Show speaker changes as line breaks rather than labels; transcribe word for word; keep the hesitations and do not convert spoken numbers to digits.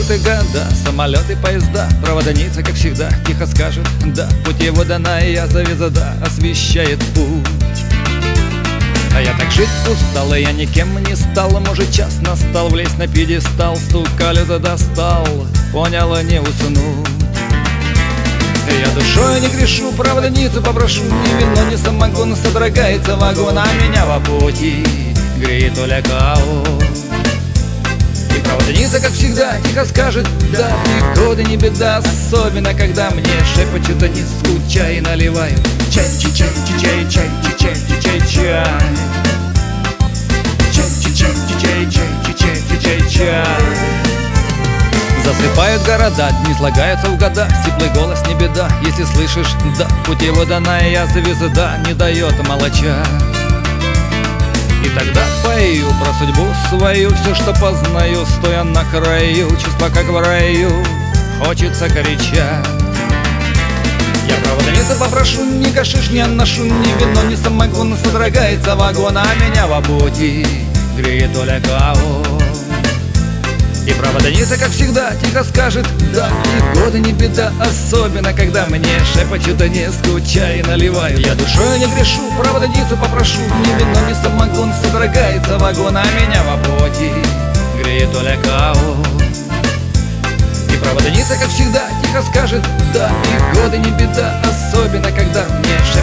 прожиты года, самолеты, поезда, проводница, как всегда, тихо скажет да. Путеводная звезда освещает путь. А я так жить устал, и я никем не стал. Может, час настал, влезть на пьедестал. Стук колеса достал, понял, не уснуть. Я душой не грешу, проводницу попрошу. Ни вино, ни самогон, содрогается вагон, а меня во пути греет Оля Као. И проводница, как всегда, тихо скажет да. И годы не беда, особенно когда мне шепочут, да не скучай, наливаю чай, чай, чай, чай, чай, чай, чай, чай, чай. Чай, чай, чай, чай, чай, чай, чай, чай. Засыпают города, дни слагаются в года. Сиплый голос не беда, если слышишь да. Путеводная звезда не дает молча. И тогда пою про судьбу свою, все, что познаю, стоя на краю, чувства как в раю, хочется кричать. Я проводницу попрошу, ни гашиш не ношу, ни вино, ни самогон, содрогается вагон, а меня в пути греет Оля Као. И проводница, как всегда, тихо скажет да. И годы не беда, особенно когда мне шепочут, да не скучай, наливаю. Я душой не грешу, проводницу попрошу, ни вино, ни самогон, содрогается вагон, а меня в пути греет Оля Као. И проводница, как всегда, тихо скажет да. И годы не беда, особенно когда мне